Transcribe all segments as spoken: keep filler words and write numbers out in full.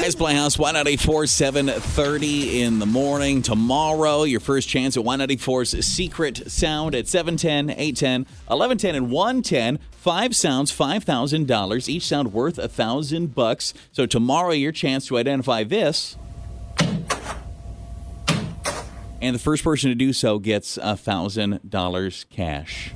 Guys, Playhouse, Y ninety-four, seven thirty in the morning. Tomorrow, your first chance at Y ninety-four's Secret Sound at seven ten, eight ten, eleven ten, and one ten. Five sounds, five thousand dollars. Each sound worth one thousand bucks. So tomorrow, your chance to identify this. And the first person to do so gets one thousand dollars cash.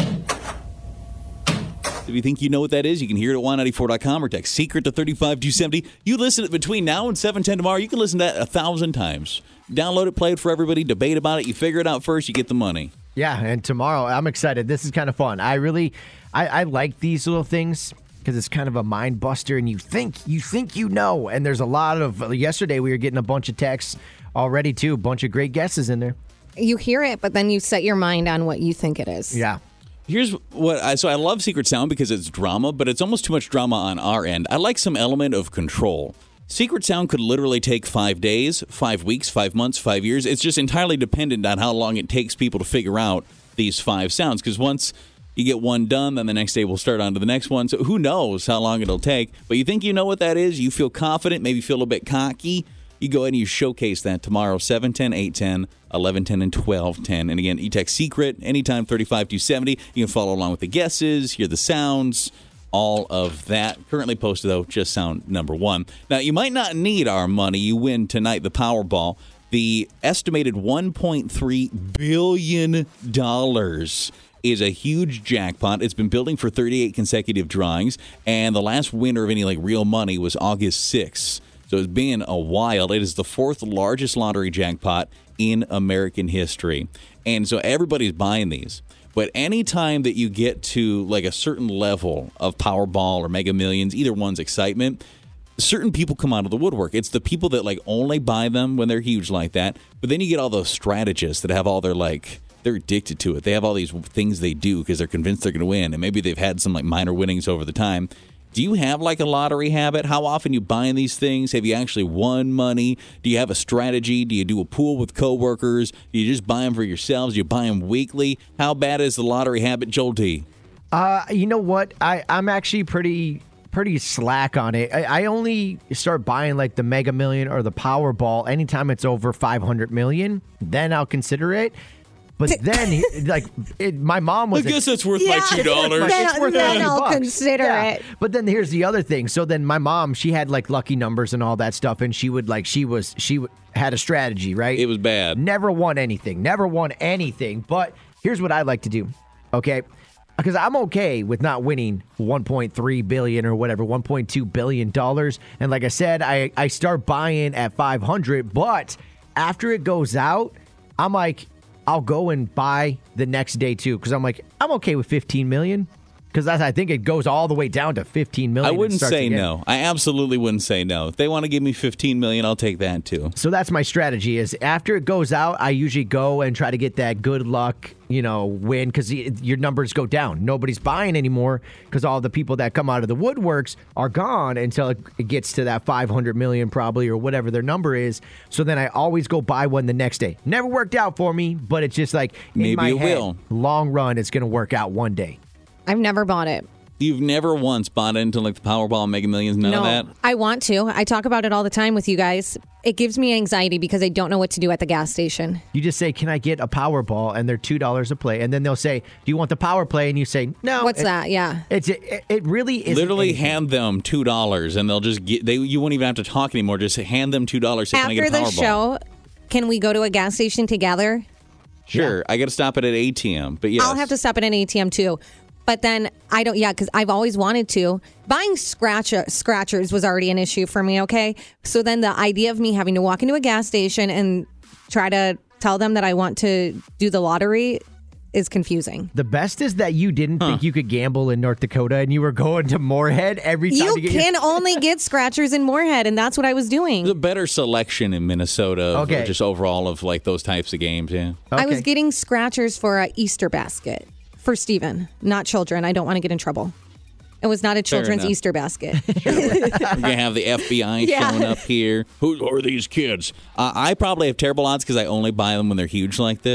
If you think you know what that is, you can hear it at Y ninety-four dot com or text SECRET to three five two seven zero. You listen to it between now and seven ten tomorrow. You can listen to that a thousand times. Download it, play it for everybody, debate about it. You figure it out first, you get the money. Yeah, and tomorrow, I'm excited. This is kind of fun. I really, I, I like these little things because it's kind of a mind buster, and you think, you think you know. And there's a lot of, yesterday we were getting a bunch of texts already, too. A bunch of great guesses in there. You hear it, but then you set your mind on what you think it is. Yeah. Here's what I so I love Secret Sound because it's drama, but it's almost too much drama on our end. I like some element of control. Secret Sound could literally take five days, five weeks, five months, five years. It's just entirely dependent on how long it takes people to figure out these five sounds. Because once you get one done, then the next day we'll start on to the next one. So who knows how long it'll take. But you think you know what that is? You feel confident, maybe feel a little bit cocky. You go ahead and you showcase that tomorrow, seven ten, eight ten, eleven ten, and twelve ten. And again, you text SECRET anytime, three five two seven zero. You can follow along with the guesses, hear the sounds, all of that. Currently posted, though, just sound number one. Now, you might not need our money. You win tonight the Powerball. The estimated one point three billion dollars is a huge jackpot. It's been building for thirty-eight consecutive drawings, and the last winner of any like real money was August sixth. So it's been a while. It is the fourth largest lottery jackpot in American history. And so everybody's buying these. But anytime that you get to like a certain level of Powerball or Mega Millions, either one's excitement, certain people come out of the woodwork. It's the people that like only buy them when they're huge like that. But then you get all those strategists that have all their like, they're addicted to it. They have all these things they do because they're convinced they're going to win. And maybe they've had some like minor winnings over the time. Do you have like a lottery habit? How often you buying these things? Have you actually won money? Do you have a strategy? Do you do a pool with coworkers? Do you just buy them for yourselves? Do you buy them weekly? How bad is the lottery habit, Joel D? Uh, you know what? I, I'm actually pretty pretty slack on it. I, I only start buying like the Mega Million or the Powerball anytime it's over five hundred million. Then I'll consider it. But then, like, it, my mom was... I guess it's worth yeah, my two dollars. It's then, worth then I'll bucks. consider yeah. it. But then here's the other thing. So then my mom, she had, like, lucky numbers and all that stuff, and she would, like, she was, she w- had a strategy, right? It was bad. Never won anything. Never won anything. But here's what I like to do, okay? Because I'm okay with not winning one point three billion dollars or whatever, one point two billion dollars. And like I said, I, I start buying at five hundred, but after it goes out, I'm like... I'll go and buy the next day, too, because I'm like, I'm okay with fifteen million dollars. Because I think it goes all the way down to fifteen million dollars. I wouldn't say no. I absolutely wouldn't say no. If they want to give me fifteen million dollars, I'll take that, too. So that's my strategy is after it goes out, I usually go and try to get that good luck, you know, win because your numbers go down. Nobody's buying anymore because all the people that come out of the woodworks are gone until it gets to that five hundred million dollars probably or whatever their number is. So then I always go buy one the next day. Never worked out for me, but it's just like in Maybe my it head, will. Long run, it's going to work out one day. I've never bought it. You've never once bought into like the Powerball and Mega Millions, none no, of that? I want to. I talk about it all the time with you guys. It gives me anxiety because I don't know what to do at the gas station. You just say, can I get a Powerball? And they're two dollars a play. And then they'll say, do you want the Power Play? And you say, no. What's it, that? Yeah. It's It, it really is. Literally anything. Hand them two dollars and they'll just get, they. You won't even have to talk anymore. Just hand them two dollars. Say, After can I get a Powerball? the show, can we go to a gas station together? Sure. Yeah. I got to stop at an A T M, but yes. I'll have to stop at an A T M too. But then I don't, yeah, because I've always wanted to. Buying scratcher, scratchers was already an issue for me, okay? So then the idea of me having to walk into a gas station and try to tell them that I want to do the lottery is confusing. The best is that you didn't huh. think you could gamble in North Dakota and you were going to Moorhead every time. You to get can your- only get scratchers in Moorhead, and that's what I was doing. There's a better selection in Minnesota, okay. of just overall of like those types of games, yeah. Okay. I was getting scratchers for a Easter basket. For Steven, not children. I don't want to get in trouble. It was not a children's Easter basket. Sure. We're going to have the F B I yeah. showing up here. Who are these kids? Uh, I probably have terrible odds because I only buy them when they're huge like this.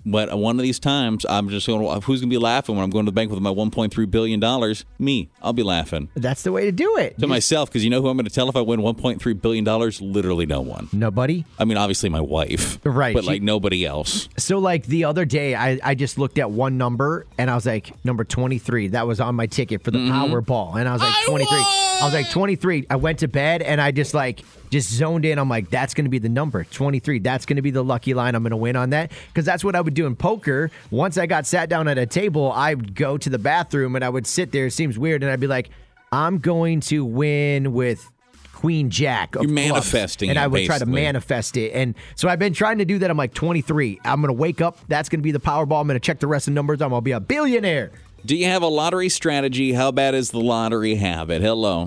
But one of these times, I'm just going to, who's going to be laughing when I'm going to the bank with my one point three billion dollars? Me. I'll be laughing. That's the way to do it. To Just, myself, because you know who I'm going to tell if I win one point three billion dollars? Literally no one. Nobody? I mean, obviously my wife. Right. But She- like nobody else. So, like, the other day, I, I just looked at one number, and I was like, number twenty-three. That was on my ticket for the Mm-hmm. Powerball. And I was like, twenty-three. I was like, twenty-three. I went to bed, and I just, like, just zoned in. I'm like, that's going to be the number, twenty-three. That's going to be the lucky line. I'm going to win on that. Because that's what I would do in poker. Once I got sat down at a table, I would go to the bathroom, and I would sit there. It seems weird. And I'd be like, I'm going to win with Queen Jack. Of You're clubs. manifesting And it, I would try to basically. manifest it. And so I've been trying to do that. I'm like, twenty-three. I'm going to wake up. That's going to be the Powerball. I'm going to check the rest of the numbers. I'm going to be a billionaire. Do you have a lottery strategy? How bad is the lottery habit? Hello.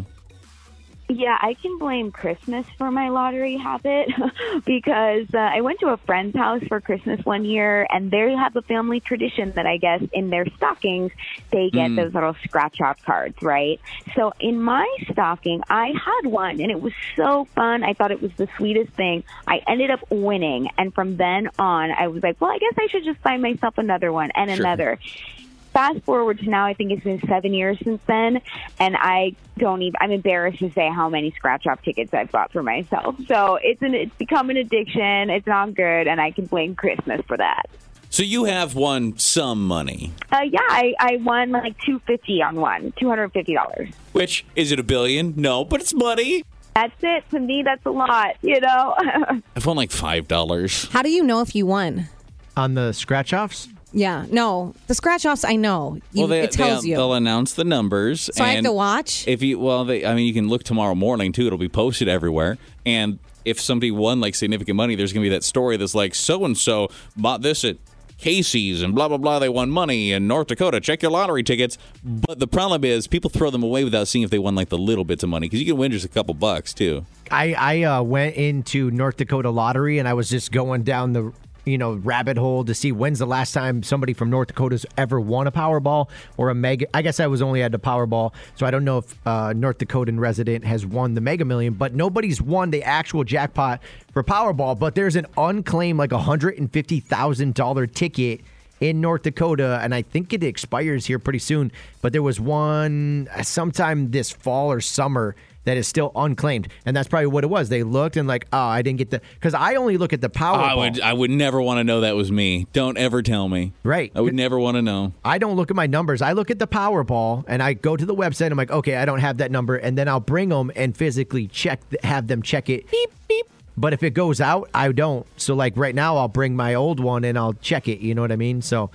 Yeah, I can blame Christmas for my lottery habit because uh, I went to a friend's house for Christmas one year, and they have a family tradition that I guess in their stockings they get Mm. those little scratch-off cards, right? So in my stocking, I had one, and it was so fun. I thought it was the sweetest thing. I ended up winning, and from then on, I was like, well, I guess I should just buy myself another one and Sure. another. Fast forward to now, I think it's been seven years since then, and I don't even, I'm embarrassed to say how many scratch-off tickets I've bought for myself. So it's an, it's become an addiction. It's not good, and I can blame Christmas for that. So you have won some money. Uh, yeah, I, I won like two hundred fifty dollars on one, two hundred fifty dollars. Which, is it a billion? No, but it's money. That's it. To me, that's a lot, you know? I've won like five dollars. How do you know if you won? On the scratch offs? Yeah, no. The scratch offs, I know. You, Well, they, it tells they, you. They'll announce the numbers. So I have and to watch? If you, well, they, I mean, you can look tomorrow morning too. It'll be posted everywhere. And if somebody won like significant money, there's going to be that story that's like so and so bought this at Casey's and blah blah blah. They won money in North Dakota. Check your lottery tickets. But the problem is, people throw them away without seeing if they won like the little bits of money because you can win just a couple bucks too. I, I uh, went into North Dakota Lottery, and I was just going down the you know rabbit hole to see when's the last time somebody from North Dakota's ever won a Powerball or a Mega. I guess I was only at the Powerball, so I don't know if uh, North Dakotan resident has won the Mega Million, but nobody's won the actual jackpot for Powerball. But there's an unclaimed like one hundred fifty thousand dollars ticket in North Dakota, and I think it expires here pretty soon. But there was one sometime this fall or summer that is still unclaimed, and that's probably what it was. They looked and like, oh, I didn't get the because I only look at the Powerball. I would, I would never want to know that was me. Don't ever tell me. Right. I would never want to know. I don't look at my numbers. I look at the Powerball, and I go to the website. I'm like, okay, I don't have that number, and then I'll bring them and physically check, have them check it. Beep beep. But if it goes out, I don't. So like right now, I'll bring my old one and I'll check it. You know what I mean? So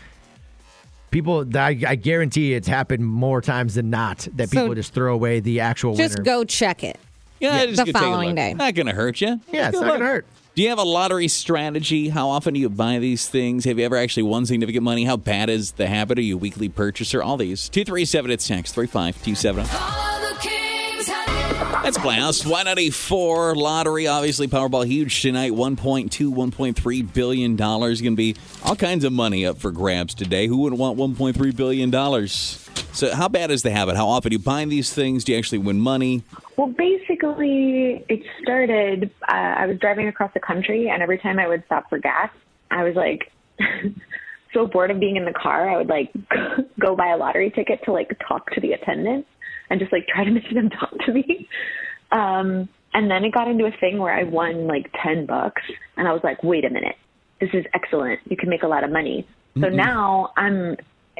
people, I, I guarantee it's happened more times than not that So people just throw away the actual Just winner. go check it. Yeah, just the go take a following look. day. Not going to hurt you. Yeah, it's Good not luck. gonna hurt. Do you have a lottery strategy? How often do you buy these things? Have you ever actually won significant money? How bad is the habit? Are you a weekly purchaser? All these. two three seven, it's text three five two seven. That's Blast. Y ninety-four lottery. Obviously, Powerball huge tonight. one point two, one point three billion dollars. Going to be all kinds of money up for grabs today. Who wouldn't want one point three billion dollars? So how bad is the habit? How often do you buy these things? Do you actually win money? Well, basically, it started, uh, I was driving across the country, and every time I would stop for gas, I was like so bored of being in the car, I would like go buy a lottery ticket to like talk to the attendant and just like try to make them talk to me. Um, and then it got into a thing where I won like ten bucks, and I was like, wait a minute, this is excellent. You can make a lot of money. So mm-hmm. now I'm...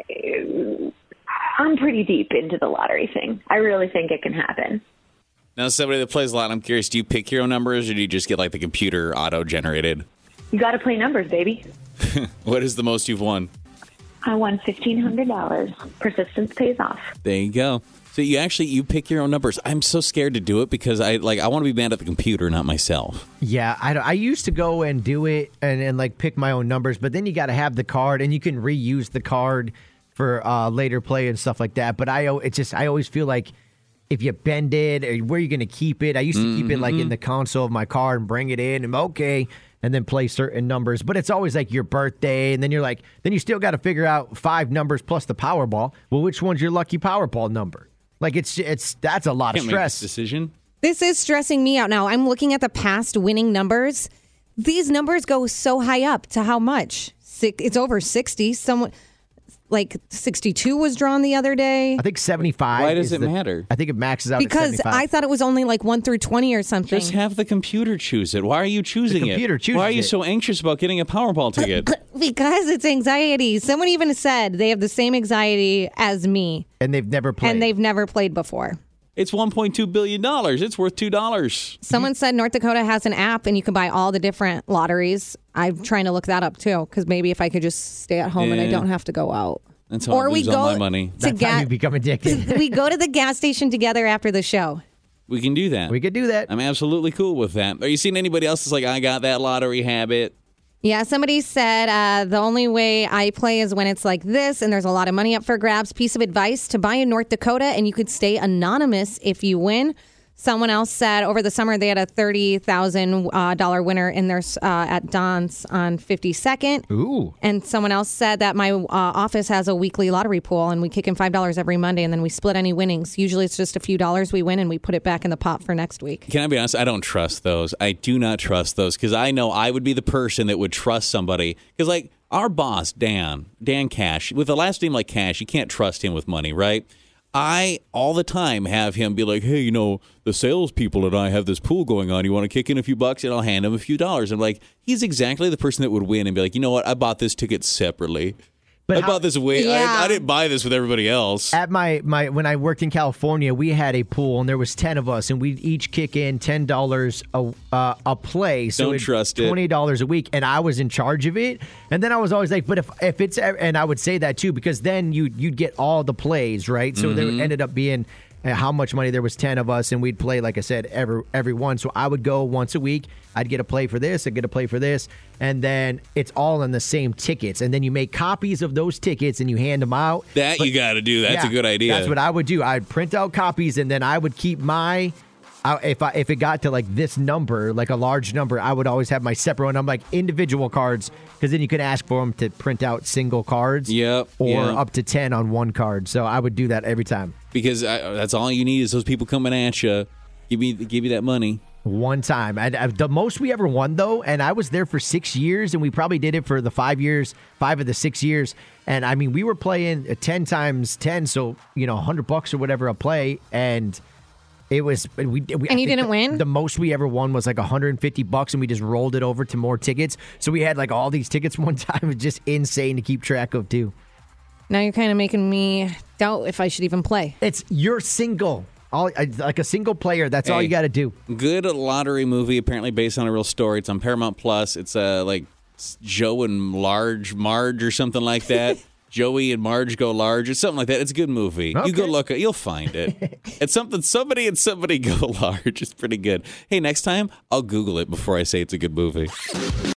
I'm pretty deep into the lottery thing. I really think it can happen. Now, somebody that plays a lot, I'm curious, do you pick your own numbers or do you just get like the computer auto-generated? You got to play numbers, baby. What is the most you've won? I won fifteen hundred dollars. Persistence pays off. There you go. So you actually, you pick your own numbers. I'm so scared to do it because I like I want to be mad at the computer, not myself. Yeah, I, I used to go and do it and, and like pick my own numbers, but then you got to have the card and you can reuse the card for uh, later play and stuff like that. But I, it's just I always feel like if you bend it, or where are you going to keep it? I used to mm-hmm. keep it like in the console of my car and bring it in and okay, and then play certain numbers. But it's always like your birthday, and then you're like, then you still got to figure out five numbers plus the Powerball. Well, which one's your lucky Powerball number? Like it's it's that's a lot Can't of stress. Make this decision. This is stressing me out now. I'm looking at the past winning numbers. These numbers go so high up to how much? six, it's over sixty. Someone like sixty-two was drawn the other day. I think seventy-five. Why does is it the- matter? I think it maxes out Because at seventy-five. I thought it was only like one through twenty or something. Just have the computer choose it. Why are you choosing The computer it? chooses Why are you it. so anxious about getting a Powerball ticket? Because it's anxiety. Someone even said they have the same anxiety as me, and they've never played. and they've never played before. It's one point two billion dollars. It's worth two dollars. Someone said North Dakota has an app and you can buy all the different lotteries. I'm trying to look that up too, because maybe if I could just stay at home and I Yeah. don't have to go out. That's how Or I we lose all go my money. to That's how you ga- become addicted. we go to the gas station together after the show. We can do that. We could do that. I'm absolutely cool with that. Are you seeing anybody else that's like, I got that lottery habit? Yeah, somebody said uh, the only way I play is when it's like this and there's a lot of money up for grabs. Piece of advice to buy in North Dakota and you could stay anonymous if you win. Someone else said over the summer they had a thirty thousand dollars uh, winner in their uh, at Don's on fifty-second. Ooh. And someone else said that my uh, office has a weekly lottery pool and we kick in five dollars every Monday and then we split any winnings. Usually it's just a few dollars we win and we put it back in the pot for next week. Can I be honest? I don't trust those. I do not trust those because I know I would be the person that would trust somebody. Because, like, our boss, Dan, Dan Cash, with a last name like Cash, you can't trust him with money, right? I, all the time, have him be like, hey, you know, the salespeople and I have this pool going on. You want to kick in a few bucks? And I'll hand him a few dollars. I'm like, he's exactly the person that would win and be like, you know what? I bought this ticket separately. But I how- bought this way. Yeah. I, I didn't buy this with everybody else. At my, my when I worked in California, we had a pool and there was ten of us, and we'd each kick in ten dollars a uh, a play. So Don't it'd trust it. twenty dollars a week, and I was in charge of it. And then I was always like, but if if it's and I would say that too because then you you'd get all the plays, right? So Mm-hmm. there ended up being uh, how much money there was ten of us, and we'd play like I said every every one. So I would go once a week. I'd get a play for this, I'd get a play for this, and then it's all in the same tickets. And then you make copies of those tickets and you hand them out. That you got to do. That's Yeah, a good idea. That's what I would do. I'd print out copies and then I would keep my. I, if I if it got to like this number, like a large number, I would always have my separate one. I'm like individual cards because then you can ask for them to print out single cards. Yep, Or yeah. up to ten on one card. So I would do that every time. Because I, that's all you need is those people coming at you. Give me, give you that money. One time. I, I, the most we ever won, though, and I was there for six years, and we probably did it for the five years, five of the six years. And, I mean, we were playing ten times ten, so, you know, one hundred bucks or whatever a play, and it was... we, we And I you think didn't the, win? The most we ever won was like one hundred fifty bucks, and we just rolled it over to more tickets. So we had, like, all these tickets one time. It was just insane to keep track of, too. Now you're kind of making me doubt if I should even play. It's you're single. All, like a single player, that's all Hey. you got to do. Good lottery movie, apparently based on a real story. It's on Paramount Plus. It's uh, like Joe and Large Marge or something like that. Joey and Marge go large. It's something like that. It's a good movie. You go Okay. look it. You'll find it. It's something. Somebody and somebody go large. It's pretty good. Hey, next time I'll Google it before I say it's a good movie.